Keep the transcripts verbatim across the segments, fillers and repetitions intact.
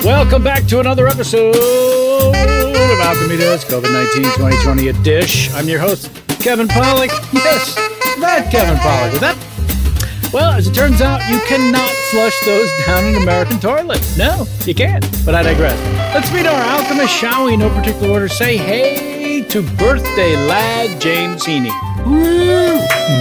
Welcome back to another episode of Alchemy Does COVID nineteen twenty twenty a dish. I'm your host, Kevin Pollak. Yes, that Kevin Pollak. Is that? Well, as it turns out, you cannot flush those down an American toilet. No, you can't. But I digress. Let's meet our alchemist, shall we? No particular order. Say hey to birthday lad James Heaney. Woo!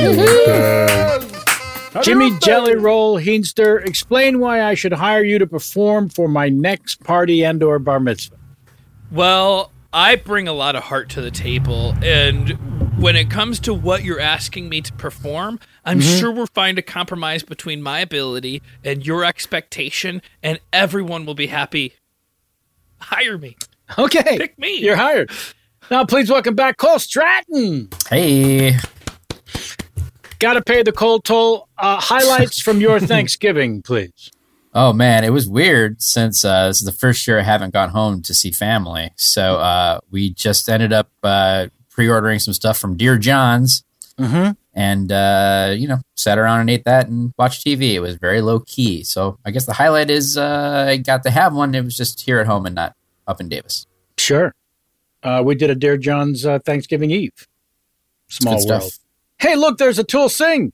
Jimmy Jelly Roll Heenster, explain why I should hire you to perform for my next party and or bar mitzvah. Well, I bring a lot of heart to the table, and when it comes to what you're asking me to perform, I'm mm-hmm. sure we'll find a compromise between my ability and your expectation, and everyone will be happy. Hire me. Okay. Pick me. You're hired. Now, please welcome back Cole Stratton. Hey. Got to pay the cold toll. Uh, highlights from your Thanksgiving, please. Oh, man, it was weird since uh, this is the first year I haven't gone home to see family. So uh, we just ended up uh, pre-ordering some stuff from Dear John's mm-hmm. and, uh, you know, sat around and ate that and watched T V. It was very low key. So I guess the highlight is uh, I got to have one. It was just here at home and not up in Davis. Sure. Uh, we did a Dear John's uh, Thanksgiving Eve. Small Good world. stuff. Hey, look, there's a Tool Singh.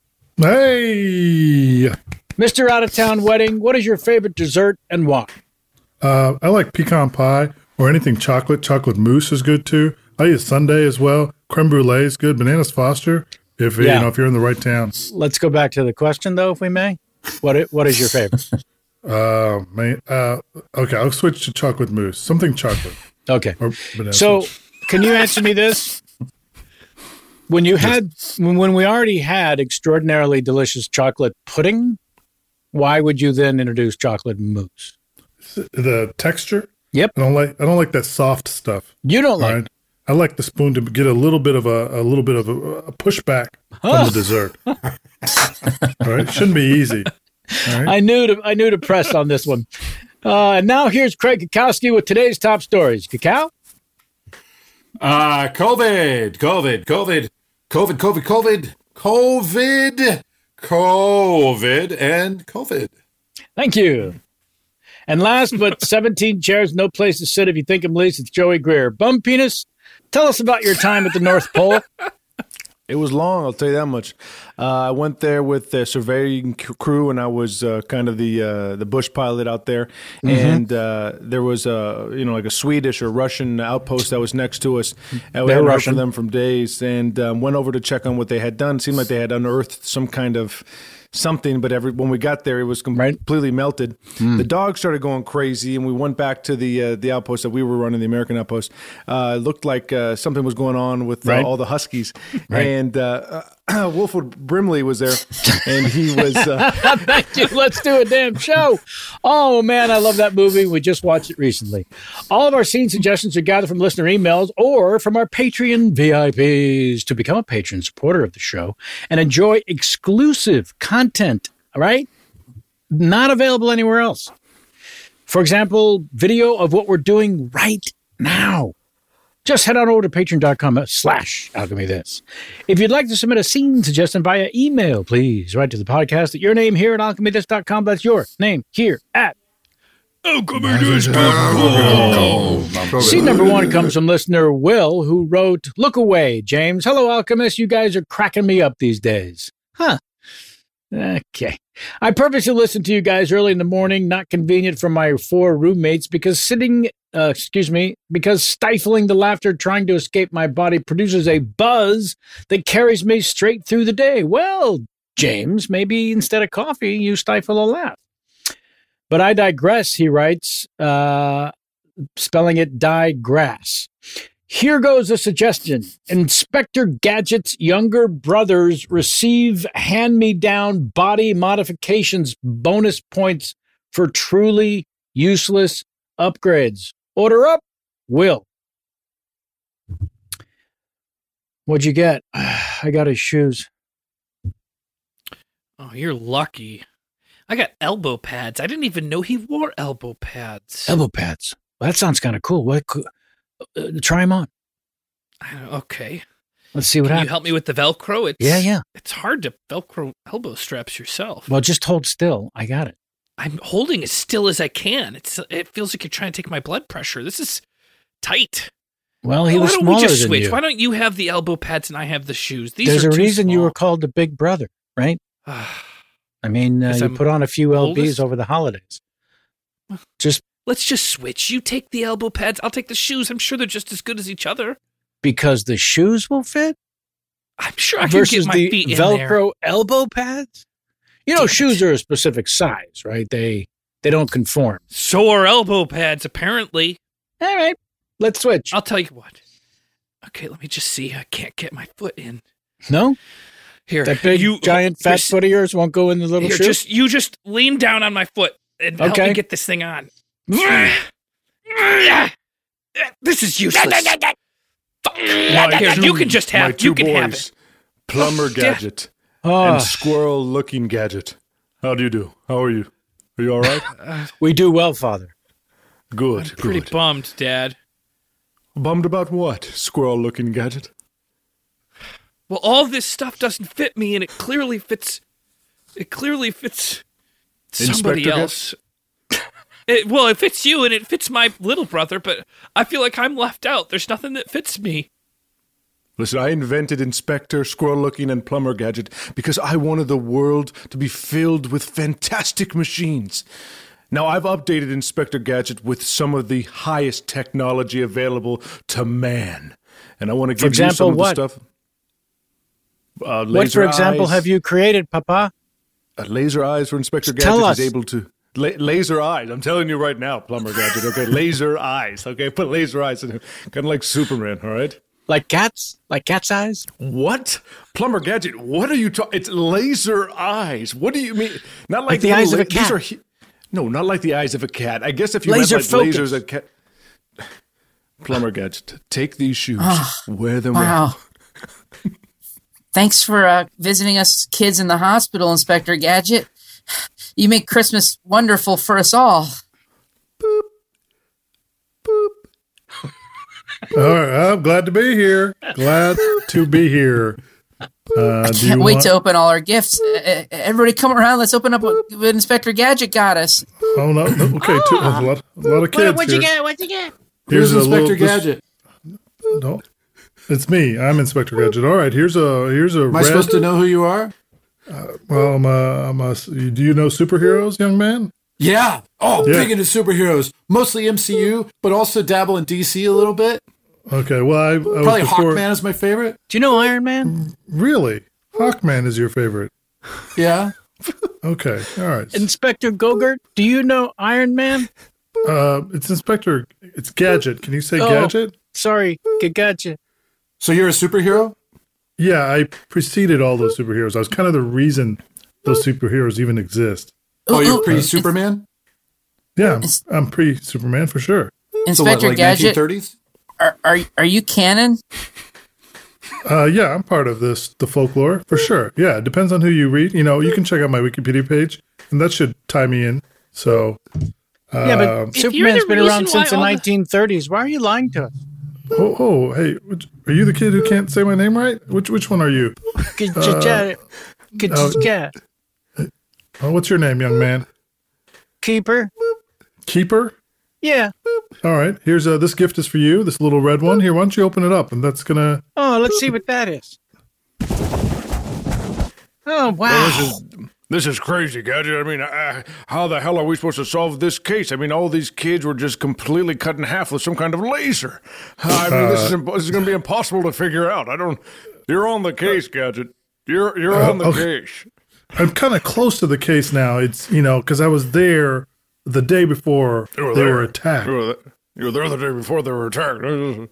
Hey. Mister Out-of-Town Wedding, what is your favorite dessert and why? Uh, I like pecan pie or anything chocolate. Chocolate mousse is good too. I eat sundae as well. Creme brulee is good. Bananas Foster, if Yeah. you know if you're in the right town. Let's go back to the question, though, if we may. What i- What is your favorite? Uh, man, uh, okay, I'll switch to chocolate mousse. Something chocolate. Okay. Or banana So, switch. can you answer me this? When you had, when, when we already had extraordinarily delicious chocolate pudding, why would you then introduce chocolate mousse? The texture. Yep. I don't like. I don't like that soft stuff. You don't like All right? I like the spoon to get a little bit of a, a little bit of a, a pushback from the dessert. All right, shouldn't be easy. All right? I knew to I knew to press on this one. Uh, and now here's Craig Kukowski with today's top stories. Cacao? Uh, COVID, COVID, COVID, COVID, COVID, COVID, COVID, COVID, and COVID. Thank you. And last but seventeen chairs, no place to sit if you think I'm least, it's Joey Greer. Bum Penis, tell us about your time at the North Pole. It was long, I'll tell you that much. Uh, I went there with the surveying c- crew, and I was uh, kind of the uh, the bush pilot out there. Mm-hmm. And uh, there was a you know like a Swedish or Russian outpost that was next to us. And we They're hadn't heard Russian. from them from days, and um, went over to check on what they had done. It seemed like they had unearthed some kind of something, but every when we got there, it was com- Right. completely melted. Hmm. The dog started going crazy, and we went back to the uh, the outpost that we were running, the American outpost. Uh, it looked like uh, something was going on with uh, Right. all the huskies, Right. and uh, uh, Wolfwood Brimley was there, and he was. Uh, Thank you. Let's do a damn show. Oh, man, I love that movie. We just watched it recently. All of our scene suggestions are gathered from listener emails or from our Patreon V I Ps. To become a patron supporter of the show and enjoy exclusive content, all right? Not available anywhere else. For example, video of what we're doing right now. Just head on over to patreon.com slash alchemy this. If you'd like to submit a scene suggestion via email, please write to the podcast at your name here at alchemy this dot com. That's your name here at Scene number one comes from listener Will, who wrote, "Look away, James. Hello, Alchemist. You guys are cracking me up these days." Huh. Okay. I purposely listen to you guys early in the morning, not convenient for my four roommates because sitting, uh, excuse me, because stifling the laughter trying to escape my body produces a buzz that carries me straight through the day. Well, James, maybe instead of coffee, you stifle a laugh. But I digress, he writes, uh, spelling it digress. Here goes a suggestion. Inspector Gadget's younger brothers receive hand-me-down body modifications bonus points for truly useless upgrades. Order up, Will. What'd you get? I got his shoes. Oh, you're lucky. I got elbow pads. I didn't even know he wore elbow pads. Elbow pads. Well, that sounds kind of cool. What? co- Uh, try them on. I- Okay. Let's see what Can you happens. help me with the Velcro? It's, Yeah, yeah. It's hard to Velcro elbow straps yourself. Well, just hold still. I got it. I'm holding as still as I can. It's it feels like you're trying to take my blood pressure. This is tight. Well, he Why was don't smaller we just than switch? you. Why don't you have the elbow pads and I have the shoes? These There's are a too reason you small. were called the Big Brother, right? I mean, uh, 'Cause you I'm put on a few L Bs oldest? over the holidays. Just Let's just switch. You take the elbow pads. I'll take the shoes. I'm sure they're just as good as each other. because the shoes will fit I'm sure I can versus get my the feet in there. Velcro elbow pads. You know, Damn shoes it. are a specific size, right? They they don't conform. So are elbow pads, apparently. All right, let's switch. I'll tell you what. Okay, let me just see. I can't get my foot in. No, Here, that big you, giant here, fat foot of yours won't go in the little Here, shoe. just you just lean down on my foot and help Okay. me get this thing on. This is useless. Fuck. Here, two- you can just my have. two You can boys, have it. Plumber Gadget Oh, and Squirrel Looking Gadget. How do you do? How are you? Are you all right? we do well, Father. Good, Pretty good. bummed, Dad. Bummed about what, Squirrel Looking Gadget? Well, all this stuff doesn't fit me, and it clearly fits. It clearly fits somebody Inspector else. It, well, it fits you, and it fits my little brother, but I feel like I'm left out. There's nothing that fits me. Listen, I invented Inspector, Squirrel Looking, and Plumber Gadget because I wanted the world to be filled with fantastic machines. Now, I've updated Inspector Gadget with some of the highest technology available to man. And I want to give example, you some of what? the stuff. Uh, What, laser for example, eyes, have you created, Papa? uh, laser eyes for Inspector Tell Gadget us. is able to... La- laser eyes. I'm telling you right now, Plumber Gadget. Okay, laser eyes. Okay, put laser eyes in there. Kind of like Superman, all right? Like cats? Like cat's eyes? What? Plumber Gadget, what are you talking? It's laser eyes. What do you mean? Not like, Like the little eyes of a la- these cat. are hu- no, not like the eyes of a cat. I guess if you Laser had like focus. lasers, a cat. Plumber Gadget, take these shoes, wear them. Wow. well. Thanks for uh, visiting us kids in the hospital, Inspector Gadget. You make Christmas wonderful for us all. All right, I'm glad to be here. Glad to be here. Uh, I do you can't wait want- to open all our gifts. Uh, everybody come around. Let's open up what, what Inspector Gadget got us. Oh no! no, Okay, two, a lot, a lot of kids here. get? What'd you get? Here's Who's a Inspector little, this- Gadget? No, it's me. I'm Inspector Gadget. All right, here's a here's a Am I red. supposed to know who you are? Well, I'm a, I'm a, do you know superheroes, young man? Yeah. Oh, Yeah. big into superheroes. Mostly M C U, but also dabble in D C a little bit. Okay, well, I, I was Probably before. Hawkman is my favorite. Do you know Iron Man? Really, Hawkman is your favorite? Yeah. Okay, all right. Inspector Gogurt, do you know Iron Man? Uh, it's Inspector. It's Gadget. Can you say Oh. Gadget? Sorry, gotcha. So you're a superhero? Yeah, I preceded all those superheroes. I was kind of the reason those superheroes even exist. Oh, you're Ooh, pre ooh, Superman? Yeah, I'm, I'm pre-Superman for sure. So Inspector what, like Gadget, nineteen thirties? are, are are you canon? Uh, yeah, I'm part of this, the folklore for sure. Yeah, it depends on who you read. You know, you can check out my Wikipedia page, and that should tie me in. So, uh, Yeah, but If you're Superman's the been reason around why since the all the- nineteen thirties. Why are you lying to us? oh, oh, hey, which, are you the kid who can't say my name right? Which which one are you? Gotcha. Gotcha. Oh, what's your name, young man? Keeper. Keeper. Yeah. All right, here's uh, this gift is for you. This little red one. Here, why don't you open it up? And that's gonna. Oh, let's see what that is. Oh, wow. This is this is crazy, Gadget. I mean, uh, how the hell are we supposed to solve this case? I mean, all these kids were just completely cut in half with some kind of laser. I mean, this is imp- this is going to be impossible to figure out. I don't. You're on the case, Gadget. You're you're on the okay. case. I'm kind of close to the case now. It's you know because I was there the day before You were they there. were attacked. You were, th- you were there the day before they were attacked.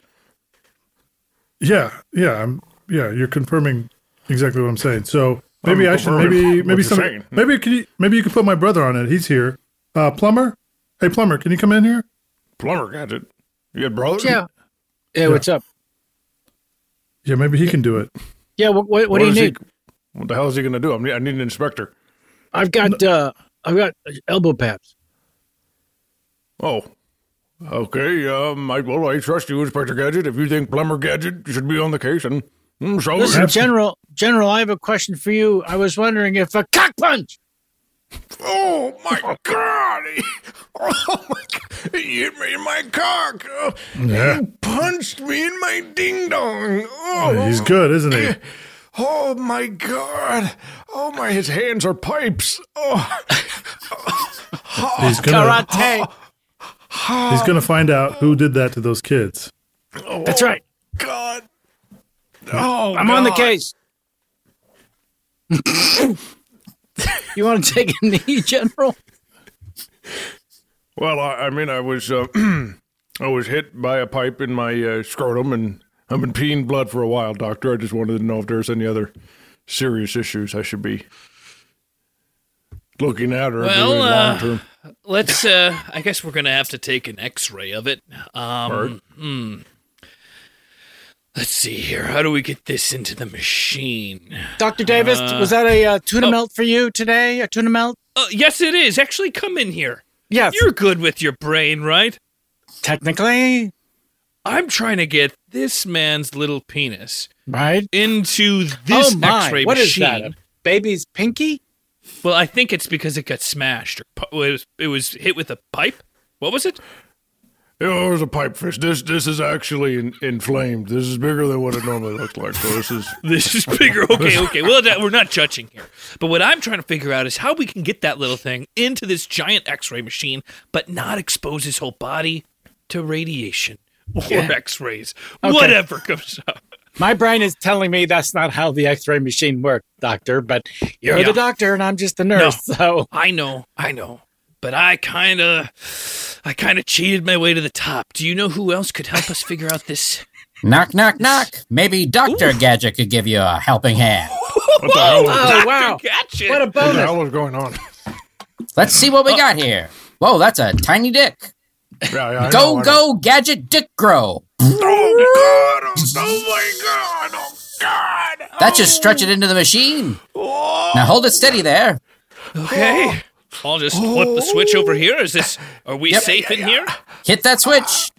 Yeah, yeah, I'm. Yeah, you're confirming exactly what I'm saying. So maybe I'm I should. confirming Maybe what maybe you're some. saying. Maybe can you? Maybe you could put my brother on it. He's here. Uh, plumber. Hey, plumber, can you come in here? Plumber Gadget. You got brother? Yeah. Yeah, what's up? Yeah, maybe he can do it. Yeah, what, what, what do you is need? He, what the hell is he going to do? I'm, I need an inspector. I've got uh, I've got elbow pads. Oh. Okay, um, I, well, I trust you, Inspector Gadget. If you think Plumber Gadget should be on the case, and mm, so Listen, General, General, I have a question for you. I was wondering if a cock punch Oh my God! Oh my God! He hit me in my cock. Oh, Yeah. He punched me in my ding dong. Oh, He's good, isn't he? Oh my God! Oh my, his hands are pipes. Oh, He's gonna Karate. he's gonna find out who did that to those kids. That's right. God! Oh, I'm on the God. case. You want to take a knee, General? Well, I, I mean, I was uh, I was hit by a pipe in my uh, scrotum, and I've been peeing blood for a while, Doctor. I just wanted to know if there's any other serious issues I should be looking at or Well, doing uh, long term. Let's, uh, I guess we're going to have to take an x-ray of it. Um, hmm. Let's see here. How do we get this into the machine? Doctor Davis, Uh, was that a uh, tuna oh. melt for you today? A tuna melt? Uh, yes, it is. Actually, come in here. Yes. You're good with your brain, right? Technically, I'm trying to get this man's little penis right? into this oh my, x-ray what is machine. that? A baby's pinky? Well, I think it's because it got smashed. Or pu- it, was, it was hit with a pipe. What was it? Oh, it was a pipefish. This this is actually in, inflamed. This is bigger than what it normally looks like. So this is This is bigger. Okay, okay. Well, that, we're not judging here. But what I'm trying to figure out is how we can get that little thing into this giant x-ray machine, but not expose his whole body to radiation or Yeah. x-rays. Okay. Whatever comes up. My brain is telling me that's not how the x-ray machine works, doctor, but you're Yeah. the doctor and I'm just the nurse, so... I know, I know. But I kind of, I kind of cheated my way to the top. Do you know who else could help us figure out this? Knock, knock, knock. Maybe Doctor Gadget could give you a helping hand. what the hell? Was, Oh, wow. Gadget. What a what the bonus. hell was going on? Let's see what we got here. Whoa, that's a tiny dick. Yeah, yeah, I know, Go, I know. go, Gadget Dick Grow. Oh God! Oh my God! Oh God! That just stretch it into the machine. Now hold it steady there. Okay. I'll just flip the switch over here. Is this, are we Yep. safe in here? Hit that switch.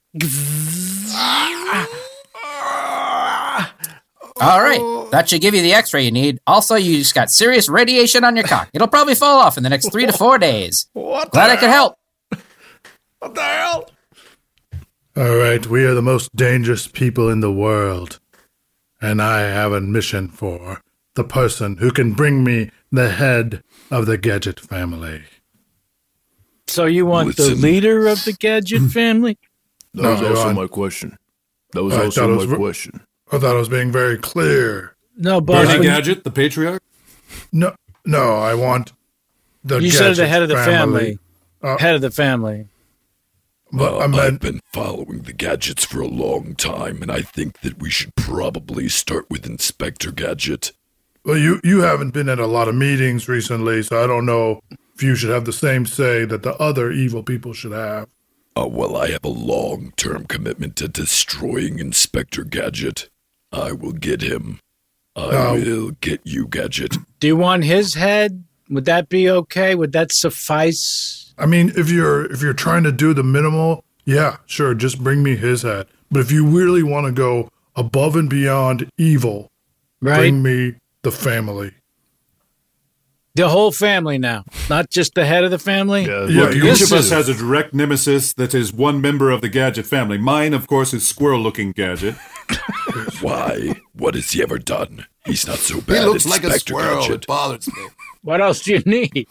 All right. That should give you the x-ray you need. Also, you just got serious radiation on your cock. It'll probably fall off in the next three to four days. What Glad the I could help. What the hell? All right, we are the most dangerous people in the world. And I have a mission for the person who can bring me the head of the Gadget family. So you want the Listen. leader of the Gadget family? That was No, also I- my question. That was I also thought it my was ver- question. I thought I was being very clear. No, but Bernie when you- Gadget, the patriarch? No, no, I want the you Gadget said the head of the family. Uh, Head of the family. But Uh, I I've meant, been following the Gadgets for a long time, and I think that we should probably start with Inspector Gadget. well, you, you haven't been at a lot of meetings recently, so I don't know if you should have the same say that the other evil people should have. Uh, well, I have a long-term commitment to destroying Inspector Gadget. I will get him. I Oh. will get you, Gadget. Do you want his head? Would that be okay? Would that suffice? I mean, if you're if you're trying to do the minimal, yeah, sure, just bring me his head. But if you really want to go above and beyond evil, Right? bring me the family. The whole family now, not just the head of the family? Yeah, Yeah, look, you- Each This of us is- has a direct nemesis that is one member of the Gadget family. Mine, of course, is Squirrel-looking Gadget. Why? What has he ever done? He's not so He bad. looks like a Inspector squirrel. Gadget. It bothers me. What else do you need?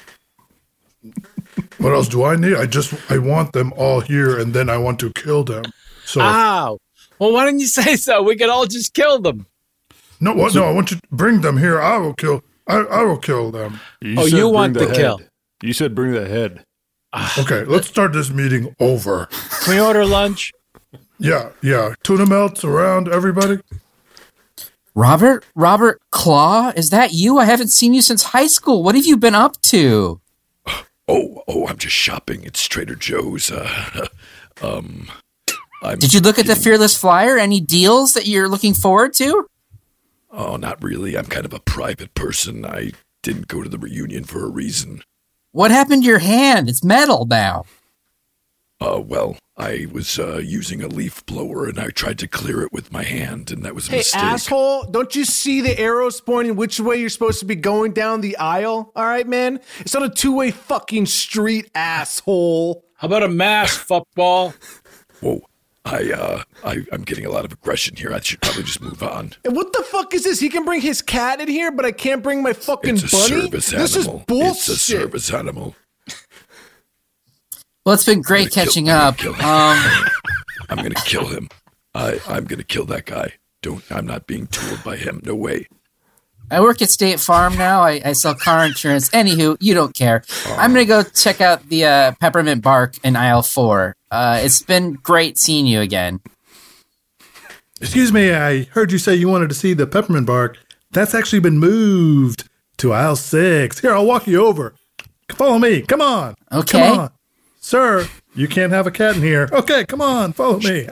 What else do I need? I just I want them all here, and then I want to kill them. So Ow. Well, why didn't you say so? We could all just kill them. no, what? No, I want you to bring them here. I will kill. I, I will kill them. You Oh, said you bring want the the head. kill. You said bring the head. Okay, let's start this meeting over. Can we order lunch? Yeah, yeah. Tuna melts around everybody. Robert? Robert Claw? Is that you? I haven't seen you since high school. What have you been up to? Oh, oh, I'm just shopping at Trader Joe's. Uh, um, I'm, Did you look at the Fearless Flyer? Any deals that you're looking forward to? Oh, not really. I'm kind of a private person. I didn't go to the reunion for a reason. What happened to your hand? It's metal now. Uh, well, I was uh, using a leaf blower and I tried to clear it with my hand, and that was a Hey, mistake. asshole, don't you see the arrows pointing which way you're supposed to be going down the aisle? All right, man? It's not a two-way fucking street, asshole. How about a mass, fuckball? Whoa. I, uh, I, I'm getting a lot of aggression here. I should probably just move on. And what the fuck is this? He can bring his cat in here, but I can't bring my fucking It's a bunny? service This animal. is bullshit. It's a service animal. Well, it's been great kill- catching I'm up. gonna kill Um, I'm gonna kill him. I, I'm gonna kill that guy. Don't. I'm not being tooled by him. No way. I work at State Farm now. I, I sell car insurance. Anywho, you don't care. I'm going to go check out the uh, peppermint bark in aisle four. Uh, it's been great seeing you again. Excuse me, I heard you say you wanted to see the peppermint bark. That's actually been moved to aisle six. Here, I'll walk you over. Follow me. Come on. Okay. Come on. Sir, you can't have a cat in here. Okay, come on. Follow me.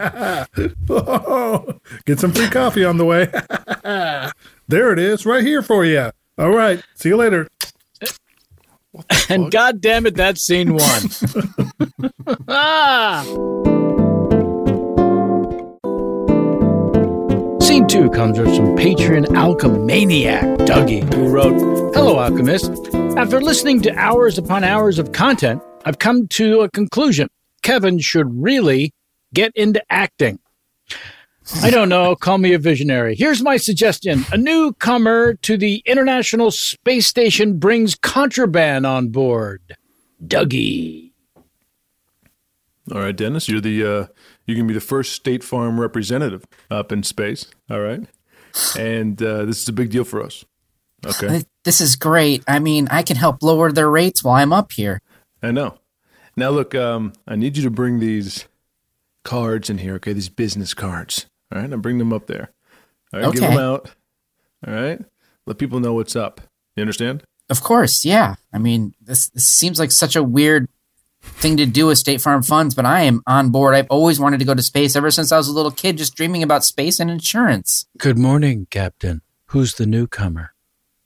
Get some free coffee on the way. There it is, right here for you. All right. See you later. And God damn it, that's scene one. ah! Scene two comes from some Patreon alchemaniac, Dougie, who wrote, "Hello, Alchemist. After listening to hours upon hours of content, I've come to a conclusion. Kevin should really get into acting. I don't know, call me a visionary. Here's my suggestion. A newcomer to the International Space Station brings contraband on board. Dougie." All right, Dennis, you're the uh, you can be the first State Farm representative up in space. All right, and uh, this is a big deal for us. Okay, This is great. I mean, I can help lower their rates while I'm up here. I know. Now look, um, I need you to bring these cards in here. Okay, these business cards. All right, now bring them up there. All right, give Okay. them out. All right, let people know what's up. You understand? Of course, yeah. I mean, this, this seems like such a weird thing to do with State Farm funds, but I am on board. I've always wanted to go to space ever since I was a little kid, just dreaming about space and insurance. Good morning, Captain. Who's the newcomer?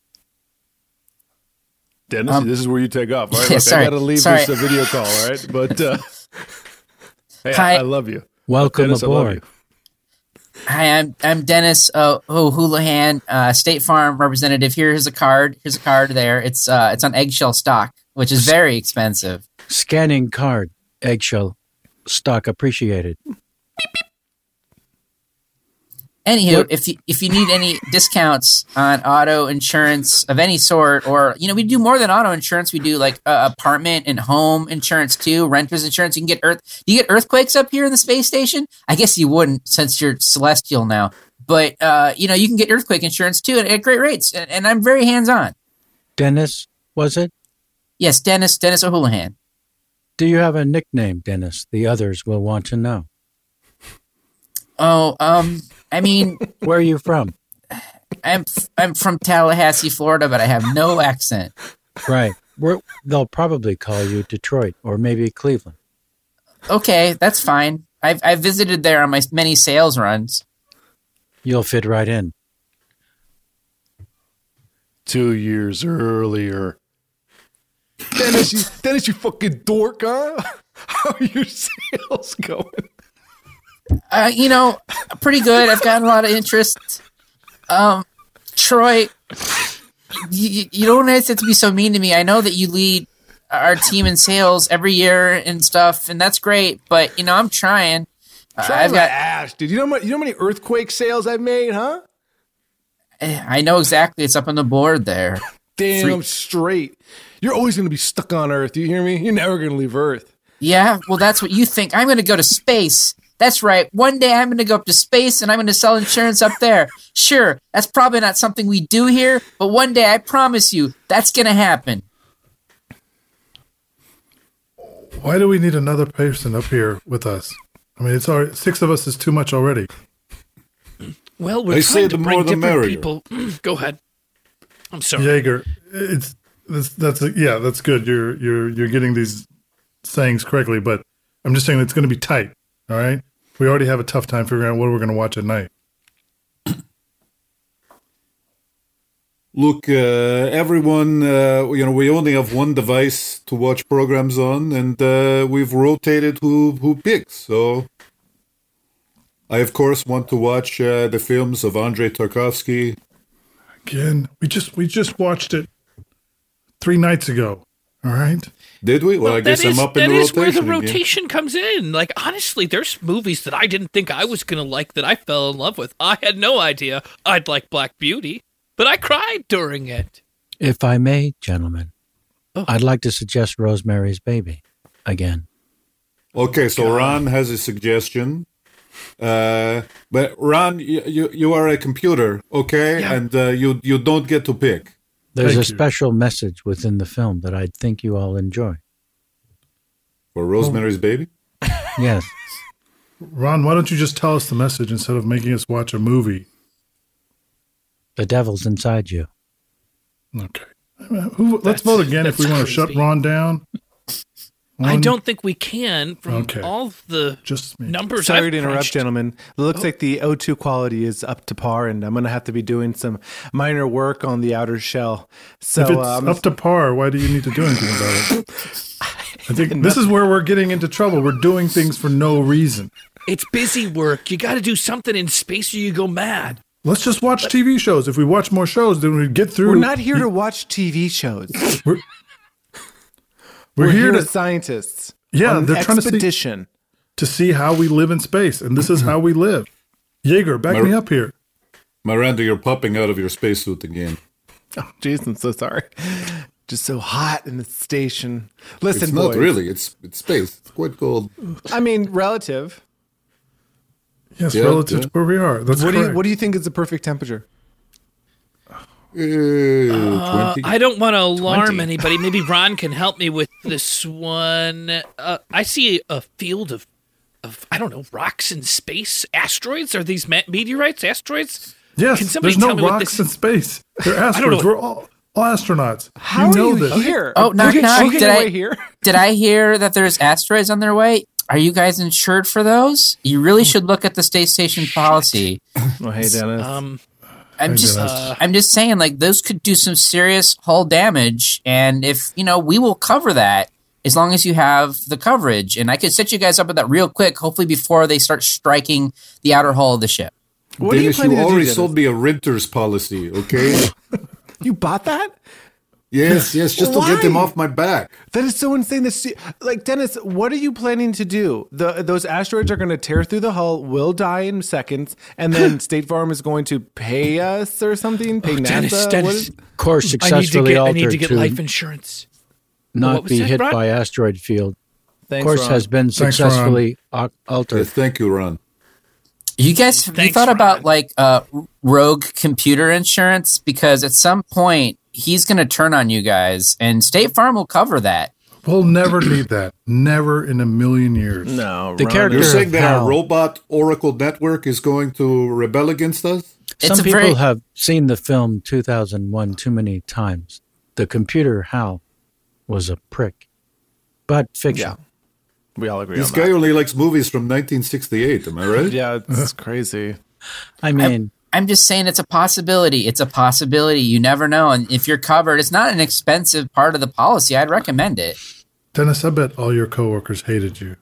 Dennis, Um, this is where you take off. All right, yeah, look, sorry, I got to leave sorry. this uh, video call. All right, but uh, hey, Hi. I, I love you. Welcome Dennis, I love aboard. you. Hi, I'm I'm Dennis uh, O'Houlihan, uh, State Farm representative. Here's a card. Here's a card there. It's uh, it's on eggshell stock, which is very expensive. Scanning card. Eggshell. Stock appreciated. Anywho, What- if you if you need any discounts on auto insurance of any sort, or you know, we do more than auto insurance. We do like uh, apartment and home insurance too, renters insurance. You can get earth. Do you get earthquakes up here in the space station? I guess you wouldn't since you're celestial now. But uh, you know, you can get earthquake insurance too at, at great rates, and, and I'm very hands on. Dennis, was it? Yes, Dennis Dennis O'Houlihan. Do you have a nickname, Dennis? The others will want to know. Oh, um, I mean, Where are you from? I'm I'm from Tallahassee, Florida, but I have no accent. Right. We're, they'll probably call you Detroit or maybe Cleveland. Okay, that's fine. I've I've visited there on my many sales runs. You'll fit right in. Two years earlier. Dennis, you, Dennis, you fucking dork, huh? How are your sales going? Uh, you know, pretty good. I've gotten a lot of interest. Um, Troy, you, you don't have to be so mean to me. I know that you lead our team in sales every year and stuff, and that's great. But you know, I'm trying. Uh, Try I've my got. ass, dude. You know, how, you know how many earthquake sales I've made, huh? I know exactly. It's up on the board there. Damn straight. You're always going to be stuck on Earth. You hear me? You're never going to leave Earth. Yeah, well, that's what you think. I'm going to go to space. That's right. One day I'm going to go up to space and I'm going to sell insurance up there. Sure, that's probably not something we do here, but one day I promise you that's going to happen. Why do we need another person up here with us? I mean, it's already, six of us is too much already. Well, we're They trying say to the bring more the different merrier. people. Go ahead. I'm sorry. Jaeger, it's that's that's a, yeah, that's good. You're you're you're getting these sayings correctly, but I'm just saying it's going to be tight. All right, we already have a tough time figuring out what we're going to watch at night. Look, uh, everyone, uh, you know, we only have one device to watch programs on, and uh, we've rotated who, who picks. So I, of course, want to watch uh, the films of Andrei Tarkovsky. Again, we just we just watched it three nights ago. All right. Did we? Well, Well, I guess that is, I'm up in that the is rotation where the again. rotation comes in. Like, honestly, there's movies that I didn't think I was going to like that I fell in love with. I had no idea I'd like Black Beauty, but I cried during it. If I may, gentlemen, Oh. I'd like to suggest Rosemary's Baby again. Okay, so Ron has a suggestion. Uh, but Ron, you, you you are a computer, okay, Yeah. and uh, you you don't get to pick. There's Thank a you. special message within the film that I think you all enjoy. For Rosemary's Baby? Yes. Ron, why don't you just tell us the message instead of making us watch a movie? The devil's inside you. Okay. Uh, Who, let's That's- vote again if we that's want to shut creepy. Ron down. I One, don't think we can from Okay. all the Just me. numbers Sorry I've to interrupt, crunched. gentlemen. It looks like the O two quality is up to par, and I'm going to have to be doing some minor work on the outer shell. So if it's um, up to par, why do you need to do anything about it? I think this is where we're getting into trouble. We're doing things for no reason. It's busy work. You got to do something in space or you go mad. Let's just watch T V shows. If we watch more shows, then we get through. we're not here to watch T V shows. We're, We're, we're here here as to scientists. Yeah, on an they're trying to see- expedition. to see how we live in space, and this is how we live. Jaeger, back Mar- me up here. Miranda, you're popping out of your spacesuit again. Oh, jeez, I'm so sorry. Just so hot in the station. Listen, It's not boys. really. It's it's space. It's quite cold. I mean, relative. Yes, Yeah, relative yeah. to where we are. That's What do you correct. What do you think is the perfect temperature? Uh, twenty. I don't want to alarm twenty. anybody. Maybe Ron can help me with this one. Uh, I see a field of, of I don't know, rocks in space. Asteroids? Are these me- meteorites? Asteroids? Yes, Can somebody there's no tell me what rocks this- in space. They're don't asteroids. know. We're all, all astronauts. How you know are you this. here? Oh, knock, You knock. can Did get I- away here? Did I hear that there's asteroids on their way? Are you guys insured for those? You really should look at the space station policy. Well, hey, Dennis. Um, I'm Hey, just, Dennis. I'm just saying, like those could do some serious hull damage, and if you know, we will cover that as long as you have the coverage. And I could set you guys up with that real quick, hopefully before they start striking the outer hull of the ship. what are you Dennis, you, planning to do, already Dennis? sold me a renter's policy, okay? You bought that? yes, yes, just to get them Why? off my back. That is so insane to see. Like, Dennis, what are you planning to do? The Those asteroids are going to tear through the hull, we'll die in seconds, and then State Farm is going to pay us or something? Pay NASA? Dennis, What Dennis, is- Course I need to successfully get, I altered need to get to life insurance. What not was be that, hit Ron? by asteroid field. Thanks, Course Ron. has been Thanks, Ron. successfully al- altered. Yes, thank you, Ron. You guys, have you Thanks, thought Ron. about like uh, rogue computer insurance? Because at some point he's going to turn on you guys, and State Farm will cover that. We'll never need that. Never in a million years. No, The Ron, character- You're of saying that how- our robot Oracle network is going to rebel against us? It's Some a people very, have seen the film two thousand one too many times. The computer Hal was a prick, but fiction. Yeah. We all agree This on guy that. only likes movies from nineteen sixty-eight, am I right? Yeah, it's crazy. I mean, I'm just saying it's a possibility. It's a possibility. You never know. And if you're covered, it's not an expensive part of the policy. I'd recommend it. Dennis, I bet all your coworkers hated you.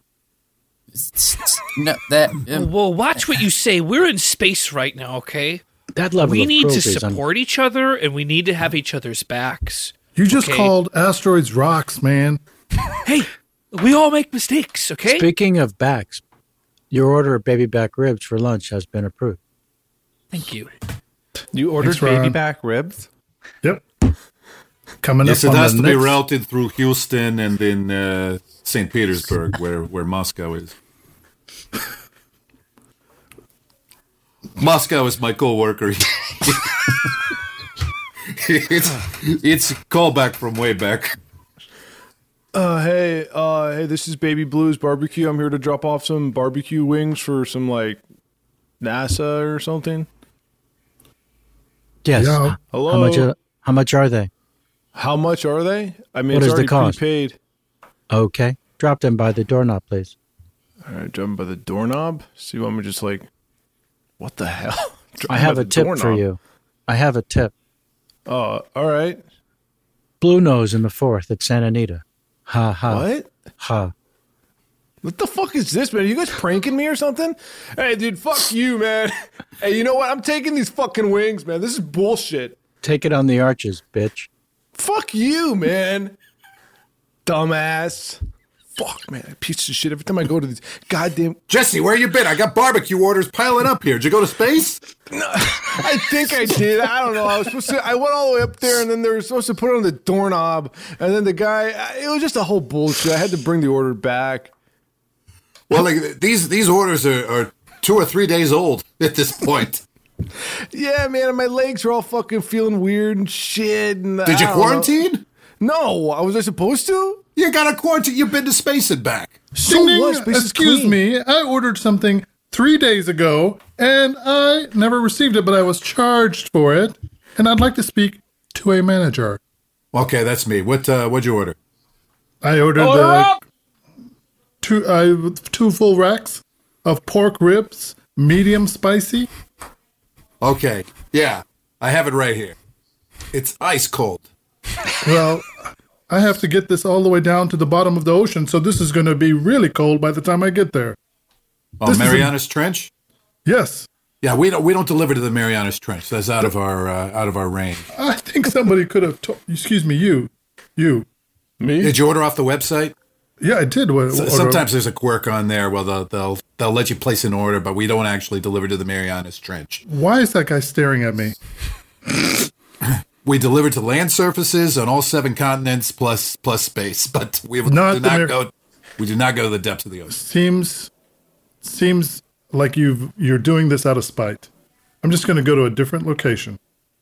No, that um, Well, watch what you say. We're in space right now, okay? that level We of need to cruelty is un- support each other, and we need to have each other's backs. You just Okay. called asteroids rocks, man. Hey, we all make mistakes, okay? Speaking of backs, your order of baby back ribs for lunch has been approved. Thank you. You ordered Thanks, Ron. baby back ribs? Yep. Coming Yes, up it on has the to be next- routed through Houston and then uh, Saint Petersburg, where, where Moscow is. Moscow is my coworker. it's it's a callback from way back. Uh, hey, uh, hey, this is Baby Blues Barbecue. I'm here to drop off some barbecue wings for some, like, NASA or something. Yes. Yeah. Hello? How much? Are, how much are they? How much are they? I mean, What it's is the already cost? prepaid. Okay. Drop them by the doorknob, please. All right, drop by the doorknob. So you want me to just, like, what the hell? Drop I by have the a tip for doorknob. you. I have a tip. Oh, all right. Blue Nose in the fourth at Santa Anita. Ha ha. What? Ha. What the fuck is this, man? Are you guys pranking me or something? Hey, dude, fuck you, man. Hey, you know what? I'm taking these fucking wings, man. This is bullshit. Take it on the arches, bitch. Fuck you, man. Dumbass. Fuck, man. Piece of shit. Every time I go to these goddamn... Jesse, where you been? I got barbecue orders piling up here. Did you go to space? No, I think I did. I don't know. I was supposed to... I went all the way up there, and then they were supposed to put it on the doorknob, and then the guy... It was just a whole bullshit. I had to bring the order back. Well, like these these orders are, are two or three days old at this point. Yeah, man, and my legs are all fucking feeling weird and shit. And Did you quarantine? Know. No, was I supposed to? You got to quarantine. You've been to space and back. So Ding, ding. what? Space is Excuse clean. me, I ordered something three days ago, and I never received it, but I was charged for it, and I'd like to speak to a manager. Okay, that's me. What uh, what'd you order? I ordered uh, two uh, two full racks of pork ribs, medium spicy. Okay, yeah, I have it right here. It's ice cold. Well, I have to get this all the way down to the bottom of the ocean, so this is going to be really cold by the time I get there. Oh, This is Marianas Trench? Yes, Yeah, we don't we don't deliver to the Marianas Trench. That's out of our uh, out of our range. I think somebody could have told... Excuse me, you. You. Me? Did you order off the website? Yeah, I did. What, So- order- Sometimes there's a quirk on there. Well, they'll they'll they'll let you place an order, but we don't actually deliver to the Marianas Trench. Why is that guy staring at me? We deliver to land surfaces on all seven continents plus plus space, but we Not do the not Mar- go. We do not go to the depths of the ocean. Seems seems like you've you're doing this out of spite. I'm just going to go to a different location.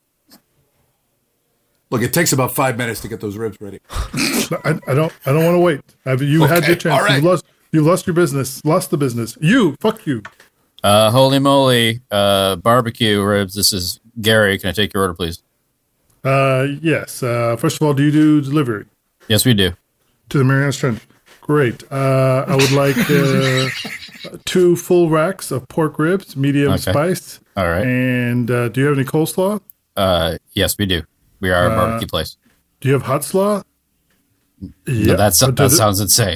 Look, it takes about five minutes to get those ribs ready. I, I don't I don't want to wait. Have you had Okay, your chance? all right. You lost you lost your business. Lost the business. You fuck you. Uh, holy moly, uh, barbecue ribs. This is Gary. Can I take your order, please? Uh, yes. Uh, first of all, do you do delivery Yes, we do. to the Marianas Trench? Great. Uh, I would like uh, two full racks of pork ribs, medium Okay. spiced. All right. And uh, do you have any coleslaw? Uh, yes, we do. We are a Uh, barbecue place. Do you have hot slaw? No, that's, Uh, that does it- sounds insane.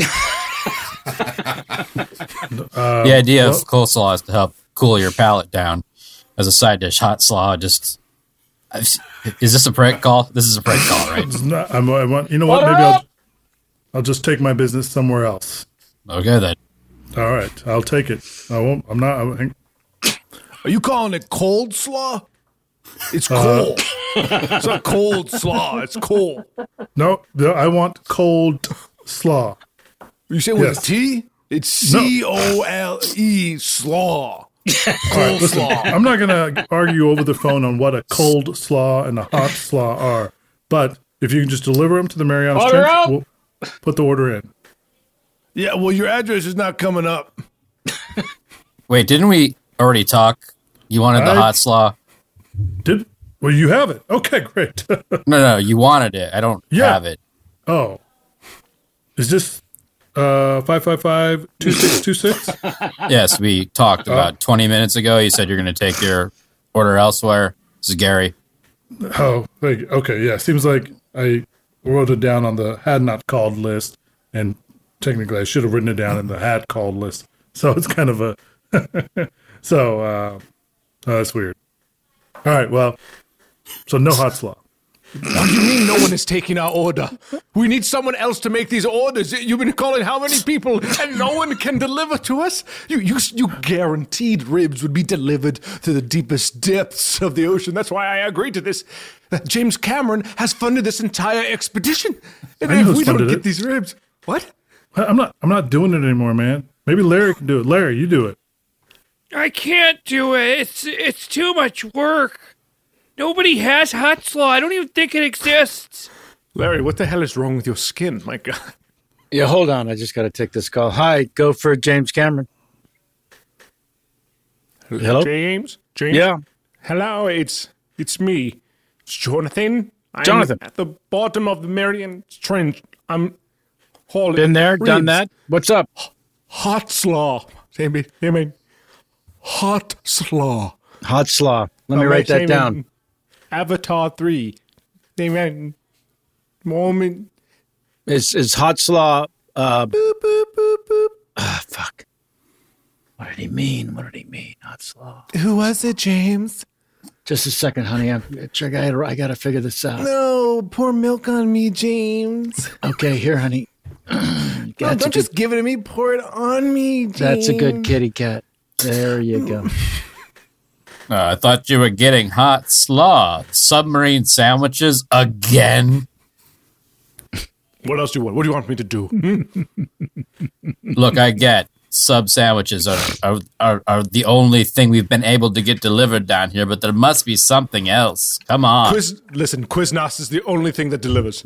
uh, the idea well- of coleslaw is to help cool your palate down. As a side dish, hot slaw just... I've, is this a prank call? This is a prank call, right? It's not, I'm, I want, you know what? Maybe I'll, I'll just take my business somewhere else. Okay, then. All right, I'll take it. I won't. I'm not. I, Are you calling it cold slaw? It's Uh, cold. It's not cold slaw. It's cold. no, no, I want cold slaw. You say with Yes. a T? It's C O L E slaw. All right, listen, I'm not going to argue over the phone on what a cold slaw and a hot slaw are, but if you can just deliver them to the Marianas Order Trench, up! we'll put the order in. Yeah, well, your address is not coming up. Wait, didn't we already talk? You wanted the I- hot slaw? Did well? You have it. Okay, great. No, no, you wanted it. I don't Yeah. have it. Oh, is this uh five five five two six two six? Yes, we talked Uh, about twenty minutes ago. You said you're going to take your order elsewhere. This is Gary. Oh, thank you. Okay, yeah. Seems like I wrote it down on the had not called list, and technically I should have written it down in the had called list. So it's kind of a so uh, oh, that's weird. All right, well, so no hot slaw. What do you mean no one is taking our order? We need someone else to make these orders. You've been calling how many people, and no one can deliver to us? You, you, you guaranteed ribs would be delivered to the deepest depths of the ocean. That's why I agreed to this. Uh, James Cameron has funded this entire expedition. And I know if who's we don't funded get it. these ribs, what? I- I'm not. I'm not doing it anymore, man. Maybe Larry can do it. Larry, you do it. I can't do it. It's it's too much work. Nobody has hot slaw. I don't even think it exists. Larry, what the hell is wrong with your skin? My God. Yeah, hold on. I just got to take this call. Hi, go for James Cameron. Hello? James? James? Yeah. Hello, it's it's me. It's Jonathan. I'm Jonathan. at the bottom of the Marian Trench. I'm hauling Been there, done ribs. that. What's up? Hot slaw. Say me, say me. Hot slaw. Hot slaw. Let me Oh, write say that down. Avatar three. They ran moment. Is is Hot Slaw? Uh, boop boop boop boop. Ah, fuck. What did he mean? What did he mean? Hot Slaw. Who was it, James? Just a second, honey. I'm, I gotta, I gotta figure this out. No, pour milk on me, James. Okay, here, honey. No, don't good, just give it to me. Pour it on me, James. That's a good kitty cat. There you go. Uh, I thought you were getting Hot Slaw. Submarine sandwiches again? What else do you want? What do you want me to do? Look, I get sub sandwiches are, are, are, are the only thing we've been able to get delivered down here, but there must be something else. Come on. Quiz, listen, Quiznos is the only thing that delivers.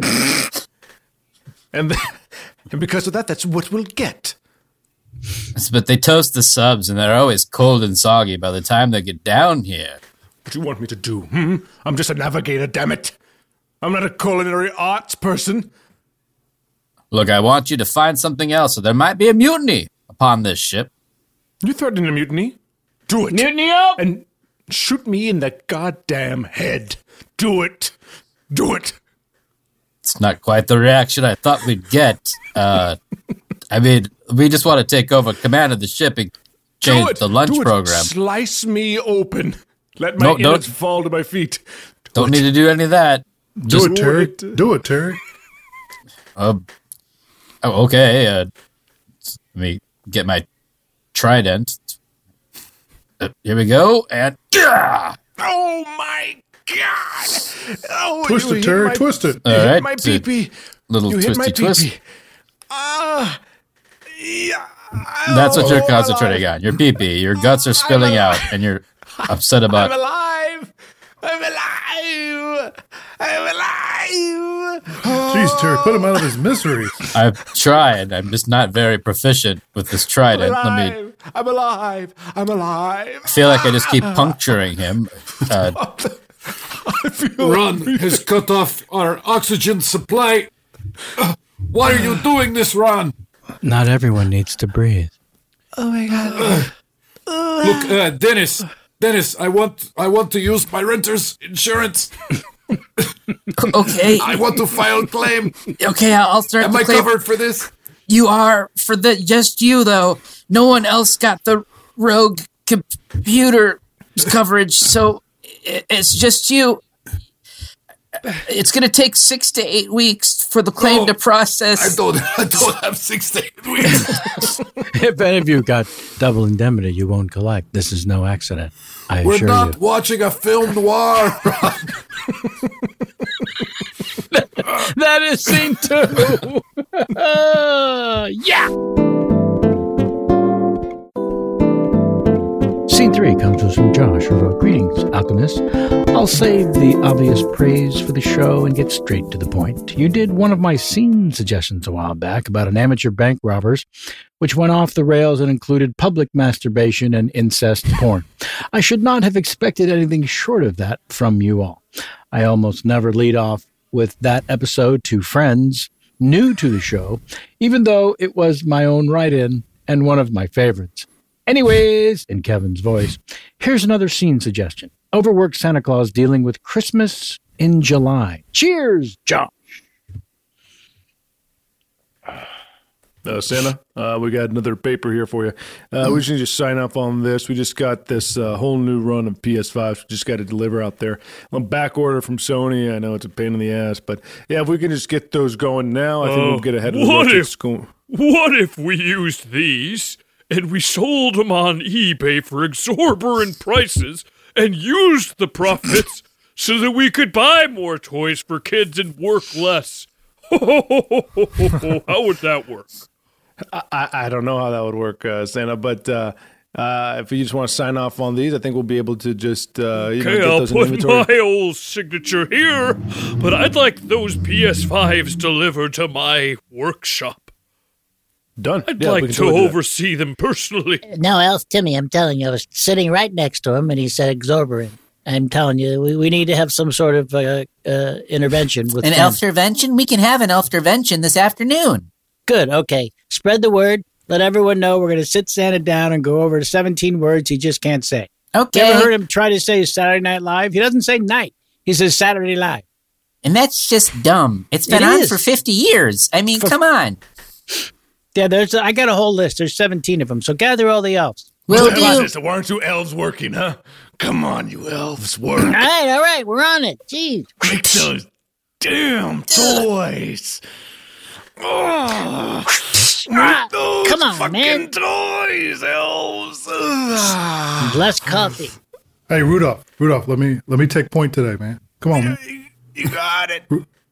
and, the, and because of that, that's what we'll get. But they toast the subs, and they're always cold and soggy by the time they get down here. What do you want me to do? Hmm? I'm just a navigator, damn it. I'm not a culinary arts person. Look, I want you to find something else, or there might be a mutiny upon this ship. You threatening a mutiny? Do it. Mutiny up! And shoot me in the goddamn head. Do it. Do it. It's not quite the reaction I thought we'd get. Uh, I mean, we just want to take over command of the ship and change the lunch Do it. program. Slice me open. Let my No, innards don't- fall to my feet. Do Don't it. need to do any of that. Do Just, it, Terry. Do it, Terry. uh, oh, okay. Uh, let me get my trident. Uh, here we go. And yeah! Oh my God! Oh, Twist you it, hit Terry. my- Twist it. You All hit right, my so- pee-pee. Little You hit my twisty twist. pee-pee. Ah, yeah. That's what you're Oh, concentrating I'm on. Your pee-pee. Your guts are spilling out, and you're upset I'm about. alive. I'm alive. I'm alive. Jeez, Terry, put him out of his misery. I've tried. I'm just not very proficient with this I'm trident. Let me. alive. I'm alive. I'm alive. I feel like I just keep puncturing him. Uh, I feel Ron has cut off our oxygen supply. Uh, why are you doing this, Ron? Not everyone needs to breathe. Oh my God. Look, uh, Dennis. Dennis, I want I want to use my renter's insurance. okay. I want to file a claim. Okay, I'll start. Am the I claim. covered for this? You are for the just you though. No one else got the rogue computer coverage, so it's just you. It's going to take six to eight weeks for the claim No, to process. I don't. I don't have six to eight weeks. If any of you got double indemnity, you won't collect. This is no accident. I We're assure not you. watching a film noir. That is scene two. Uh, yeah. Scene three comes to us from Josh, who wrote, "Greetings, Alchemist. I'll save the obvious praise for the show and get straight to the point. You did one of my scene suggestions a while back about an amateur bank robbers, which went off the rails and included public masturbation and incest porn. I should not have expected anything short of that from you all. I almost never lead off with that episode to friends new to the show, even though it was my own write-in and one of my favorites. Anyways," in Kevin's voice, "here's another scene suggestion. Overworked Santa Claus dealing with Christmas in July. Cheers, Josh." Uh, Santa, uh, we got another paper here for you. Uh, we just need to sign up on this. We just got this uh, whole new run of P S fives. We just got to deliver out there. On back order from Sony. I know it's a pain in the ass, but yeah, if we can just get those going now, I think Uh, we'll get ahead of the what rest. if- It's going- What if we used these and we sold them on eBay for exorbitant prices and used the profits so that we could buy more toys for kids and work less? How would that work? I, I I don't know how that would work, uh, Santa, but uh, uh, if you just want to sign off on these, I think we'll be able to just uh, you know, Okay, get I'll those in put inventory. my old signature here, but I'd like those P S fives delivered to my workshop. Done. I'd Yeah, we like can to totally do that. oversee them personally. No, Elf Timmy, I'm telling you, I was sitting right next to him and he said exorbitant. I'm telling you, we, we need to have some sort of uh, uh, intervention with An them. elf intervention? We can have an elf intervention this afternoon. Good, okay. Spread the word. Let everyone know we're going to sit Santa down and go over seventeen words he just can't say. Okay. You ever heard him try to say Saturday Night Live? He doesn't say night. He says Saturday Live. And that's just dumb. It's been It on is. for fifty years. I mean, For- come on. Yeah, there's. A, I got a whole list. There's seventeen of them. So gather all the elves. Will Jesus, do. why aren't you elves working, huh? Come on, you elves, work. All right, all right, we're on it. Jeez. Make those damn toys. Oh, make those Come on, fucking man. toys, elves. Ugh. Less coffee. Hey, Rudolph, Rudolph, let me let me take point today, man. Come on, man. You got it.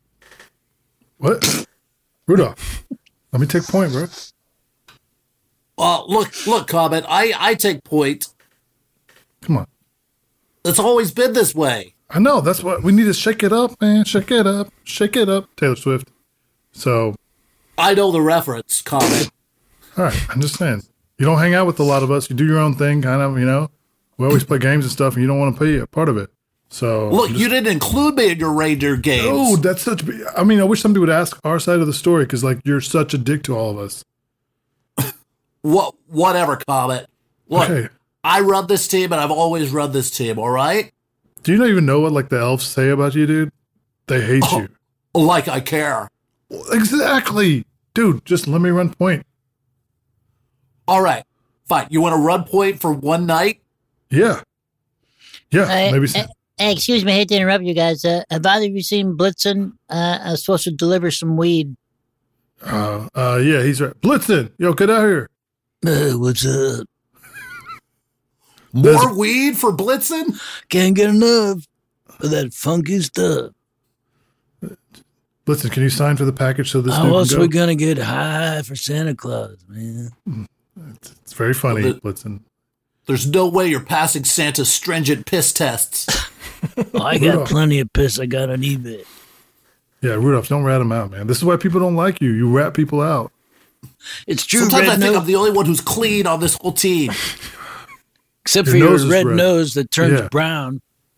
What? Rudolph, let me take point, bro. Uh, look, look, Comet, I, I take point. Come on. It's always been this way. I know. That's what we need to shake it up, man. Shake it up. Shake it up. Taylor Swift. So, I know the reference, Comet. all right. I'm just saying. You don't hang out with a lot of us. You do your own thing, kind of, you know. We always play games and stuff, and you don't want to be a part of it. So, Look, I'm you just- didn't include me in your reindeer games. Oh, that's such. I mean, I wish somebody would ask our side of the story because, like, you're such a dick to all of us. What, whatever, Comet. Look, Okay. I run this team, and I've always run this team, all right? Do you not even know what, like, the elves say about you, dude? They hate Oh. you. Like I care. Exactly. Dude, just let me run point. All right, fine. You want to run point for one night? Yeah. Yeah, Uh, maybe uh, so. uh, excuse me, I hate to interrupt you guys. Uh, have either of you seen Blitzen? Uh, I was supposed to deliver some weed. Uh, uh, yeah, he's right. Blitzen, yo, get out here. Uh, what's up? More There's- weed for Blitzen? Can't get enough of that funky stuff. Blitzen, can you sign for the package so this How dude else can we go? gonna get high for Santa Claus, man? It's very funny, Well, the- Blitzen. There's no way you're passing Santa's stringent piss tests. I got Rudolph. plenty of piss I got on eBay. Yeah, Rudolph, don't rat him out, man. This is why people don't like you. You rat people out. It's true, Sometimes I Red think Nose. I'm the only one who's clean on this whole team. Except Your for your nose is red, red. nose that turns Yeah. brown.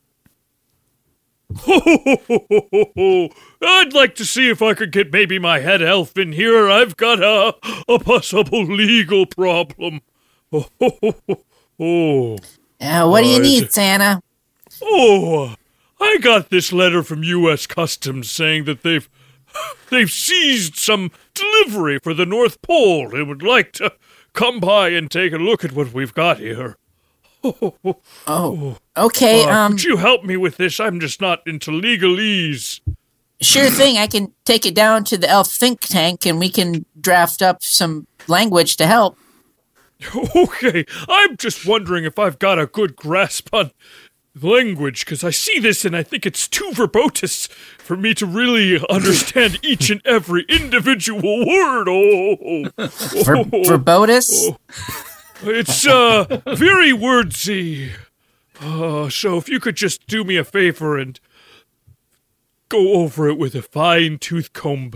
I'd like to see if I could get maybe my head elf in here. I've got a, a possible legal problem. Oh, oh, Uh, what do you Uh, need, it's- Santa? oh, I got this letter from U S Customs saying that they've they've seized some delivery for the North Pole. They would like to come by and take a look at what we've got here. Oh, okay. Uh, Um, could you help me with this? I'm just not into legalese. sure thing. I can take it down to the elf think tank, and we can draft up some language to help. Okay, I'm just wondering if I've got a good grasp on language, because I see this and I think it's too verboten for me to really understand each and every individual word. Oh, Ver- Verbotus? it's uh very wordsy. Uh, so if you could just do me a favor and go over it with a fine tooth comb.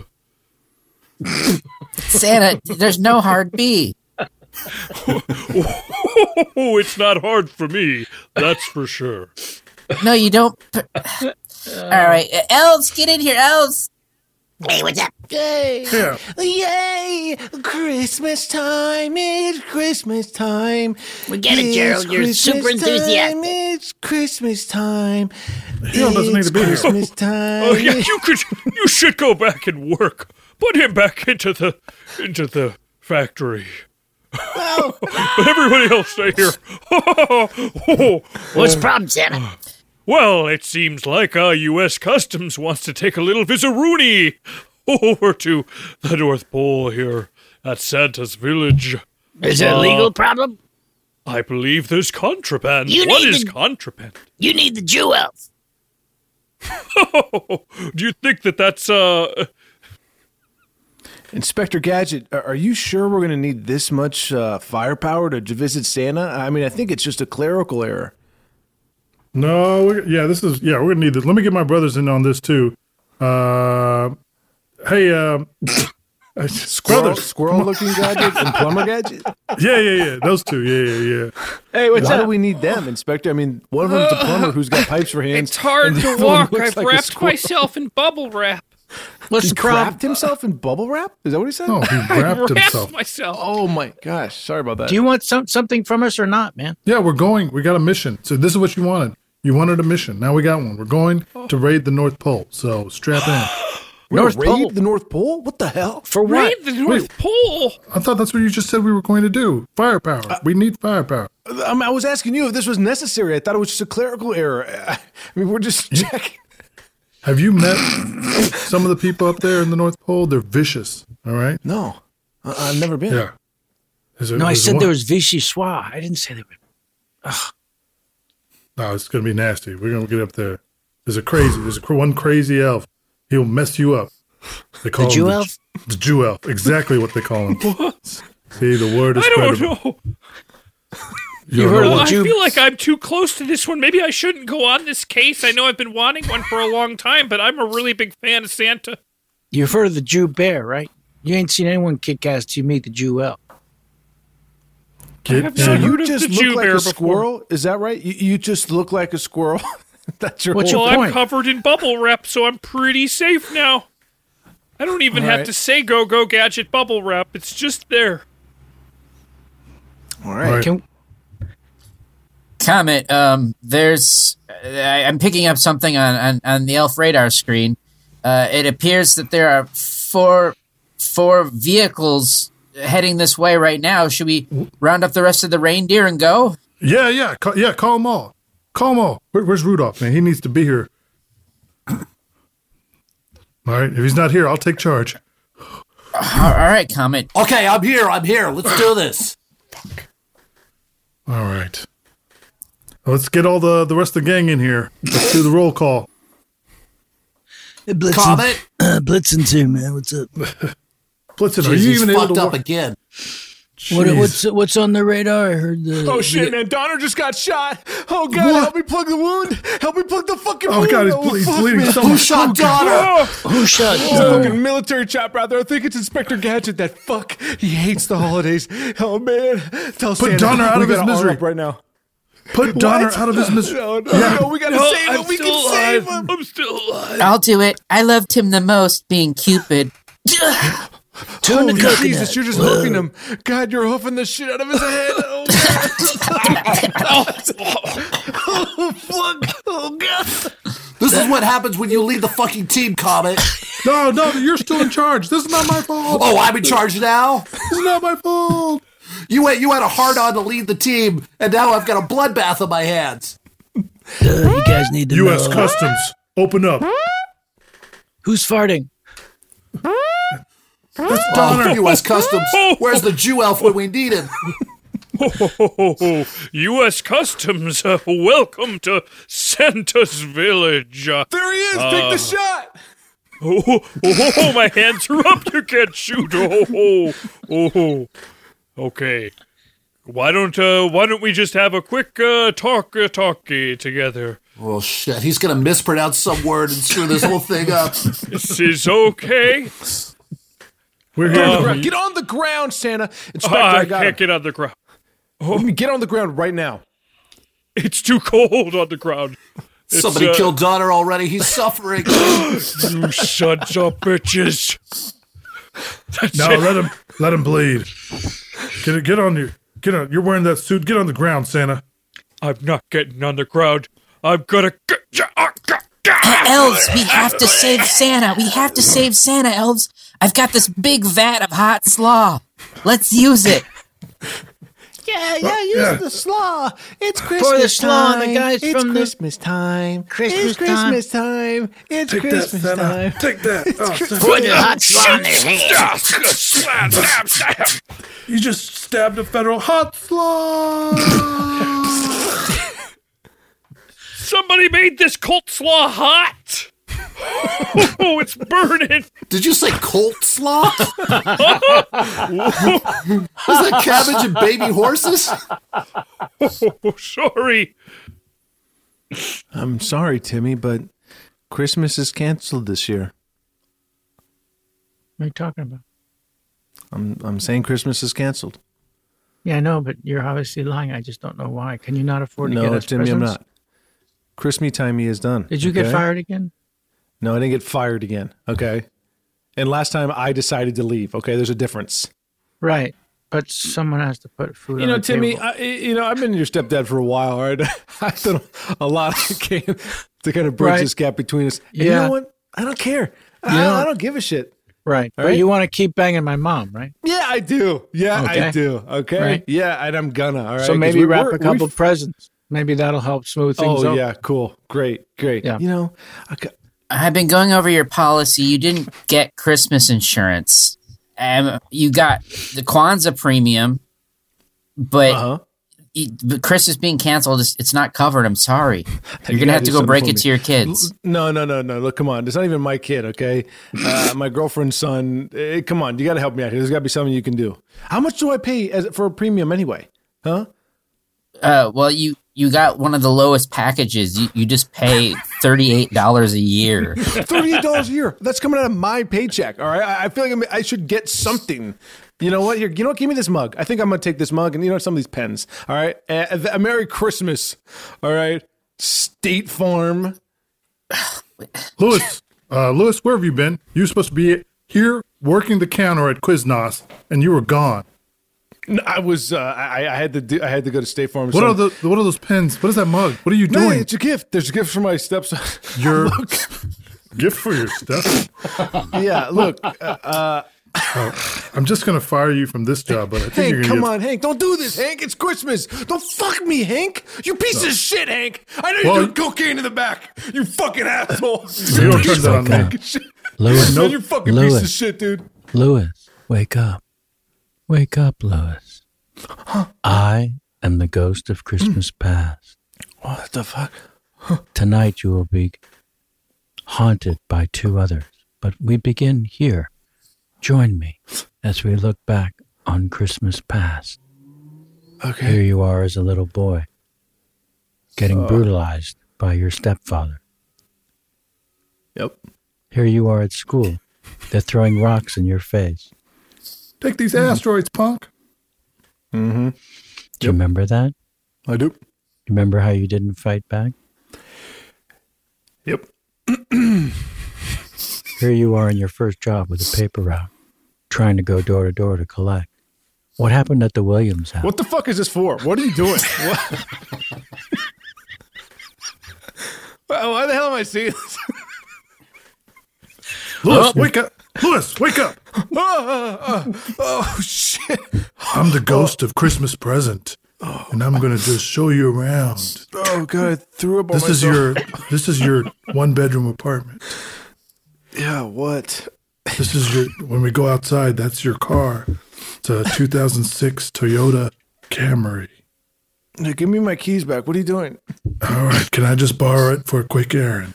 Santa, there's no hard B. Oh, it's not hard for me, that's for sure. No, you don't. P- All right. Uh, elves, get in here, elves. Hey, what's up? Yay! Yeah. Yay! Christmas time! It's Christmas time! We get it, It's Gerald. You're super Christmas enthusiastic. time, It's Christmas time! Gerald doesn't need It's to be here. Christmas time! Oh yeah, you could. You should go back and work. Put him back into the into the factory. But everybody else stay here. What's the problem, Santa? Well, it seems like uh, U S Customs wants to take a little Vizaroonie over to the North Pole here at Santa's village. Is it a Uh, legal problem? I believe there's contraband. You What need is to- contraband? You need the Jew elf. Do you think that that's uh? Inspector Gadget, are are you sure we're going to need this much uh, firepower to visit Santa? I mean, I think it's just a clerical error. No, we, yeah, this is, yeah, we're going to need this. Let me get my brothers in on this, too. Uh, hey, um, Squirrel, brothers. squirrel-looking Gadget and Plumber Gadget? Yeah, yeah, yeah, those two. Yeah, yeah, yeah. Hey, what's Why do we need them, Inspector? I mean, one of them's a plumber who's got pipes for hands. It's hard and the to other one walk. looks I've like a wrapped squirrel. myself in bubble wrap. What's He the problem? wrapped himself in bubble wrap? Is that what he said? No, he I wrapped wrapped himself. myself. Oh my gosh! Sorry about that. Do you want some, something from us or not, man? Yeah, we're going. We got a mission. So this is what you wanted. You wanted a mission. Now we got one. We're going to raid the North Pole. So strap in. North raid Pole? The North Pole? What the hell? For what? Raid the North Wait, Pole? I thought that's what you just said we were going to do. Firepower. Uh, we need firepower. I, I was asking you if this was necessary. I thought it was just a clerical error. I mean, we're just checking. Have you met some of the people up there in the North Pole? They're vicious, all right? No. I, I've never been. Yeah. There, no, I said one. There was vichyssoise. I didn't say they were. Ugh. No, it's going to be nasty. We're going to get up there. There's a crazy, there's a, one crazy elf. He'll mess you up. They call the him Jew the, elf? The Jew elf. Exactly what they call him. What? See, the word is I don't credible. know. You you don't heard know I what? feel like I'm too close to this one. Maybe I shouldn't go on this case. I know I've been wanting one for a long time, but I'm a really big fan of Santa. You've heard of the Jew bear, right? You ain't seen anyone kick ass till you meet the Jew elf. Get, so you just look like a before. squirrel? Is that right? You, you just look like a squirrel? That's your What's whole your well, point? I'm covered in bubble wrap, so I'm pretty safe now. I don't even All have right. to say Go Go Gadget bubble wrap. It's just there. All right. Right. Can, Comet, um, there's, I, I'm picking up something on, on, on the elf radar screen. Uh, it appears that there are four, four vehicles heading this way right now. Should we round up the rest of the reindeer and go? Yeah, yeah, call, yeah. Call them all. Call them all. Where, where's Rudolph, man? He needs to be here. All right. If he's not here, I'll take charge. All right, Comet. Okay, I'm here. I'm here. Let's do this. All right. Let's get all the, the rest of the gang in here. Let's do the roll call. Hey, Blitzen, Comet? uh, Blitzen's here, man. What's up? Blitzen, are Jeez, you he's even able fucked to up walk? again. What, Jeez. what's what's on the radar? I heard the. Oh shit, the, man! Donner just got shot. Oh god, What? help me plug the wound. Help me plug the fucking Oh, wound. God, he's ble- he's fuck, bleeding man. so Who much. shot Donner? Oh, Who shot? there's a Uh, fucking military chop out there. I think it's Inspector Gadget. That fuck. He hates the holidays. Oh man, tell Put Santa Donner out we of his gotta arm misery. up right now. Put Donner out of his misery. No, no, Yeah. no, we gotta No, save I'm him. We still can alive. save him. I'm still alive. I'll do it. I loved him the most, being Cupid. Tune the Holy coconut. Jesus, you're just Whoa. hoofing him. God, you're hoofing the shit out of his head. Oh, oh fuck. Oh, God. This is what happens when you lead the fucking team, Comet. No, no, you're still in charge. This is not my fault. Oh, I'm in charge now? This is not my fault. You went, you had a hard-on to lead the team, and now I've got a bloodbath on my hands. Uh, you guys need to U S know. Customs, open up. Who's farting? That's Donner. U S Customs. Where's the Jew elf when we need him? U S Customs, uh, welcome to Santa's village. Uh, There he is. Take the shot. oh, oh, oh, oh, my hands are up. You can't shoot. Oh, oh, oh. Okay. Why don't uh, Why don't we just have a quick uh, talk uh, talkie together? Oh, shit. He's going to mispronounce some word and screw this whole thing up. This is okay. We're Get on the here. ground. Get on the ground, Santa. Inspector, Uh, I I got can't him. get on the ground. Let me get on the ground right now. It's too cold on the ground. It's, Somebody uh, killed Donner already. He's suffering. You sons of bitches. That's No, it. let him let him bleed. Get it. Get on you. Get on. You're wearing that suit. Get on the ground, Santa. I'm not getting on the ground. I'm gonna get you. Elves, we have to save Santa. We have to save Santa, elves. I've got this big vat of hot slaw. Let's use it. Yeah, yeah, use yeah. the slaw. It's Christmas For the slaw and time. the guys it's from the- Christmas time. Christmas it's Christmas time. It's Take Christmas that, Santa. time. Take that. Oh, Santa. Put the hot slaw in their hand. Slam, slam, slam. You just stabbed a federal hot slaw. Somebody made this Colt slaw hot. Oh, it's burning. Did you say Colt slaw? Is that cabbage and baby horses? Oh, sorry. I'm sorry, Timmy, but Christmas is canceled this year. What are you talking about? I'm I'm saying Christmas is canceled. Yeah, I know, but you're obviously lying. I just don't know why. Can you not afford to get No, us Timmy, presents? I'm not. Christmas timey is done. Did you get okay? fired again? No, I didn't get fired again. Okay. And last time I decided to leave. Okay, there's a difference. Right. But someone has to put food You on know, the Timmy, table. I, you know, I've been your stepdad for a while, all right? I've done a lot I can to kind of bridge Right. this gap between us. And you Yeah. know what? I don't care. I, You know- I don't give a shit. Right. All But right. you want to keep banging my mom, right? Yeah, I do. Yeah, Okay. I do. Okay. Right. Yeah, and I'm gonna. All right. So 'Cause maybe we- wrap we're- a couple we've- presents. Maybe that'll help smooth things Oh over. yeah, cool, great, great. Yeah. You know, I got, I've been going over your policy. You didn't get Christmas insurance. Um, you got the Kwanzaa premium, but, uh-huh. it- but Christmas being canceled, it's, it's not covered. I'm sorry. You're You gonna gotta have to do go something break for it me. to your kids. No, no, no, no. Look, come on. It's not even my kid, okay? Uh, my girlfriend's son. Eh, come on, you got to help me out here. There's got to be something you can do. How much do I pay as, for a premium anyway? Huh? Uh, well, you you got one of the lowest packages. You you just pay thirty eight dollars a year. Thirty-eight dollars a year. That's coming out of my paycheck. All right. I, I feel like I'm, I should get something. You know what? Here, you know what? Give me this mug. I think I'm gonna take this mug and you know some of these pens. All right. Uh, a Merry Christmas. All right. State Farm. Lewis, uh, Lewis, where have you been? You were supposed to be here working the counter at Quiznos, and you were gone. No, I was. Uh, I, I had to. Do, I had to go to State Farm. What are the What are those pens? What is that mug? What are you No, doing? it's a gift. There's a gift for my stepson. Your Look. gift for your stuff. Yeah. Look. Uh, uh, I'm just gonna fire you from this job, but I think you're Hank, gonna come get, on, Hank. Don't do this, Hank. It's Christmas. Don't fuck me, Hank. You piece of shit, Hank. I know you're Well, doing cocaine in the back. You fucking asshole. You don't turn that on me. Fucking shit. Lewis, Man, you're fucking Lewis. piece of shit, dude. Lewis, wake up. Wake up, Lewis. I am the ghost of Christmas past. What the fuck? Tonight you will be haunted by two others, but we begin here. Join me as we look back on Christmas past. Okay. Here you are as a little boy, getting brutalized by your stepfather. Yep. Here you are at school. They're throwing rocks in your face. take these asteroids, punk. Mm-hmm. Do you remember that? I do. Remember how you didn't fight back? Yep. Here you are in your first job with a paper route, trying to go door to door to collect. What happened at the Williams house? What the fuck is this for? What are you doing? What? Why why the hell am I seeing this? Lewis, wake up! Lewis, wake up! oh, oh, oh, shit. I'm the ghost of Christmas present, and I'm gonna just show you around. Oh, God. I threw up on This is myself. your this is your one bedroom apartment. Yeah, what? This is your when we go outside. That's your car. It's a two thousand six Toyota Camry. Now, give me my keys back. What are you doing? All right, can I just borrow it for a quick errand?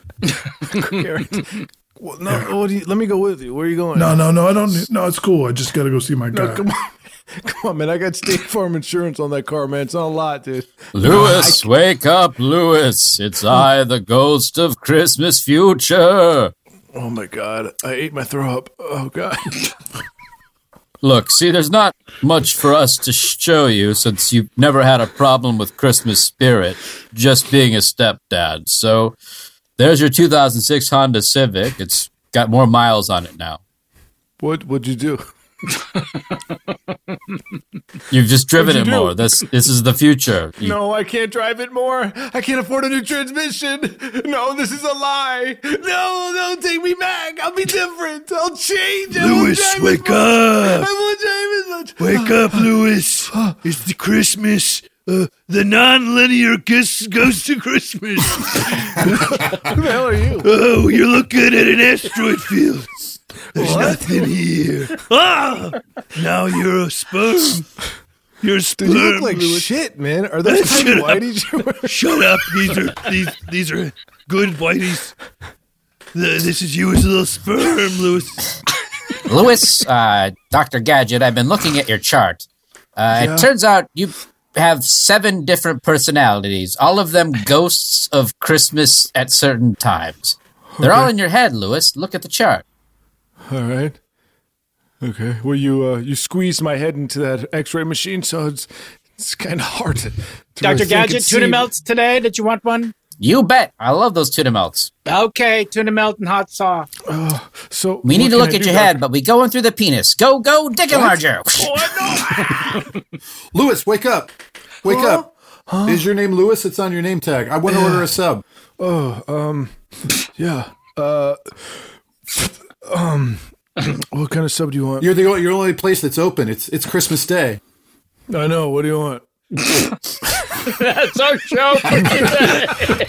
Well, no, what do you, let me go with you. Where are you going? No, no, no, I don't. need- No, it's cool. I just got to go see my guy. No, come on. Come on, man. I got State Farm insurance on that car, man. It's not a lot, dude. Lewis, wake up, Lewis. It's I, the ghost of Christmas future. Oh, my God. I ate my throw up. Oh, God. Look, see, there's not much for us to show you since you've never had a problem with Christmas spirit, just being a stepdad. So there's your two thousand six Honda Civic. It's got more miles on it now. What would you do? You've just driven it What'd you do? more. This this is the future. You- No, I can't drive it more. I can't afford a new transmission. No, this is a lie. No, don't take me back. I'll be different. I'll change. I won't Lewis, drive as wake much. up. I won't drive as much. Wake up, Lewis. It's the Christmas. Uh, the non-linear kiss goes to Christmas. Who the hell are you? Oh, you're looking at an asteroid field. There's nothing here. Ah! Now you're a sperm. You're a sperm. Dude, you look like Lewis. shit, man. Are those Shut tiny up. whiteys you wear? Shut up. These are these these are good whiteys. The, this is you as a little sperm, Lewis. Lewis, uh, Doctor Gadget, I've been looking at your chart. Uh, Yeah. It turns out you have seven different personalities, all of them ghosts of Christmas at certain times. They're all in your head, Lewis. Look at the chart. All right. Okay. Well, you uh, you squeezed my head into that X-ray machine, so it's it's kind of hard to. to Doctor really think Gadget, and tuna see. melts today. Did you want one? You bet. I love those tuna melts. Okay, tuna melt and hot sauce. Oh, so we need to look I at do, your Doc? head, but we going through the penis. Go, go, dick enlarger. Lewis, wake up. Wake Huh? up. Huh? Is your name Lewis? It's on your name tag. I want to order a sub. Oh, um, yeah. Uh, um, what kind of sub do you want? You're the you're the only place that's open. It's it's Christmas Day. I know. What do you want? That's our show for today.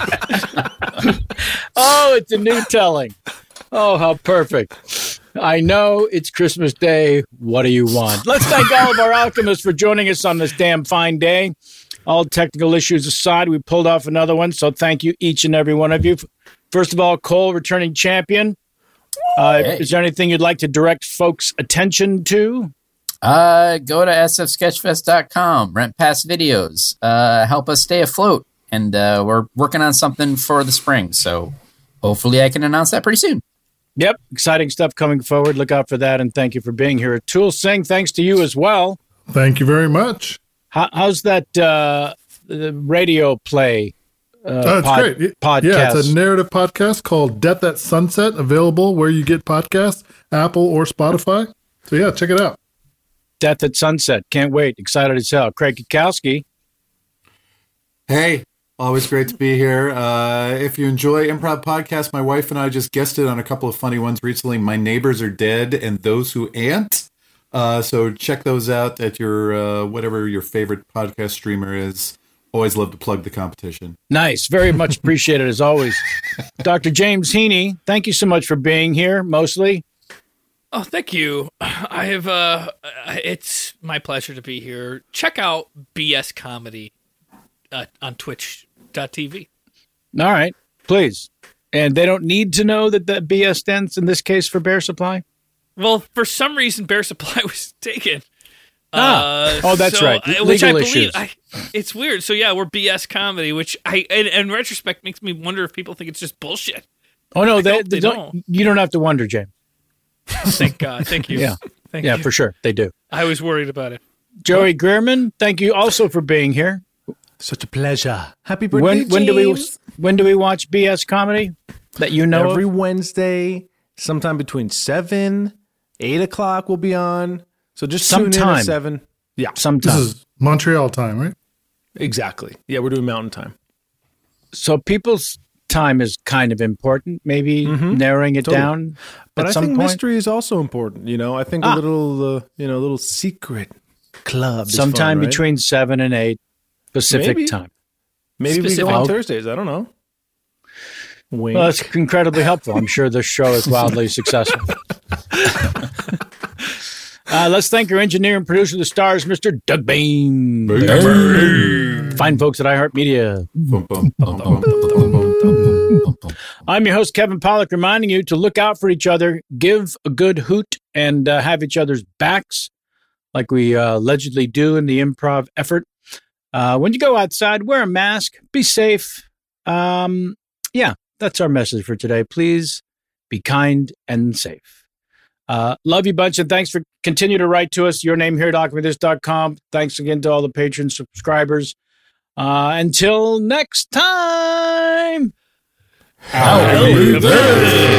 Oh, it's a new telling. Oh, how perfect. I know it's Christmas Day. What do you want? Let's thank all of our alchemists for joining us on this damn fine day. All technical issues aside, we pulled off another one, so thank you, each and every one of you. First of all, Cole, returning champion. Uh, Hey. Is there anything you'd like to direct folks' attention to? Uh, go to s f sketchfest dot com, rent past videos, uh, help us stay afloat. And uh, we're working on something for the spring, so hopefully I can announce that pretty soon. Yep, exciting stuff coming forward. Look out for that, and thank you for being here. Atul Singh, thanks to you as well. Thank you very much. How, how's that uh, the radio play uh, Oh, it's pod- great. Y- podcast? Yeah, it's a narrative podcast called Death at Sunset, available where you get podcasts, Apple or Spotify. So yeah, check it out. Death at Sunset. Can't wait. Excited as hell. Craig Kukowski. Hey, always great to be here. Uh, if you enjoy Improv Podcast, my wife and I just guested on a couple of funny ones recently. My Neighbors Are Dead and Those Who Ain't. Uh, so check those out at your uh, whatever your favorite podcast streamer is. Always love to plug the competition. Nice. Very much appreciated as always. Doctor James Heaney, thank you so much for being here, mostly. Oh, thank you. I have, uh, it's my pleasure to be here. Check out B S Comedy uh, on twitch dot t v. All right, please. And they don't need to know that the B S stands in this case for Bear Supply? Well, for some reason, Bear Supply was taken. Ah. Uh, Oh, that's so right. I- which I Legal believe, issues. I, it's weird. So yeah, we're B S Comedy, which I, in, in retrospect, makes me wonder if people think it's just bullshit. Oh, no, I they, hope they they don't, don't. you don't have to wonder, James. Thank God. Thank you. Yeah, Thank yeah, you. for sure. They do. I was worried about it. Joey Greerman, thank you also for being here. Such a pleasure. Happy birthday, When, when do we James. when do we watch B S Comedy that you know Every of? Wednesday, sometime between seven, eight o'clock. We'll be on. So just tune in Sometime. at seven. Yeah, Sometime. This is Montreal time, right? exactly. Yeah, we're doing Mountain Time. So people's time is kind of important. Maybe Mhm. narrowing it Totally. down But at I some think point. mystery is also important. You know, I think Ah. a little, uh, you know, a little secret club. is Sometime fun, right? between seven and eight Pacific Maybe. time. Maybe we Specific. go on Oh. Thursdays. I don't know. Wink. Well, that's incredibly helpful. I'm sure this show is wildly successful. Uh, let's thank our engineer and producer of the stars, Mister Doug Bain. Fine folks at iHeartMedia. I'm your host, Kevin Pollak, reminding you to look out for each other, give a good hoot, and uh, have each other's backs like we uh, allegedly do in the improv effort. Uh, when you go outside, wear a mask, be safe. Um, yeah, that's our message for today. Please be kind and safe. Uh, love you bunch, and thanks for continue to write to us. Your name here at alchemy dot com. Thanks again to all the patron subscribers. Uh, until next time. Happy birthday.